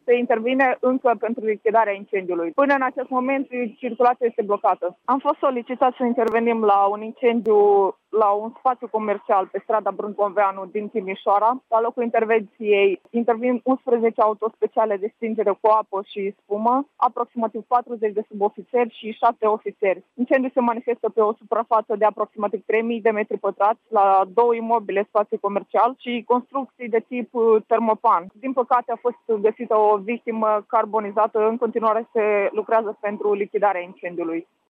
se intervine încă pentru lichidarea incendiului. Până în acest moment, circulația este blocată. Am fost solicitați să intervenim la un incendiu la un spațiu comercial pe strada Brânconveanu din Timișoara. La locul intervenției intervin 11 autospeciale de stingere cu apă și spumă, aproximativ 40 de subofițeri și 7 ofițeri. Incendiul se manifestă pe o suprafață de aproximativ 3000 de metri pătrați la 2 imobile spațiu comercial și construcții de tip termopan. Din păcate a fost găsită o victimă carbonizată. În continuare se lucrează pentru lichidarea incendiului.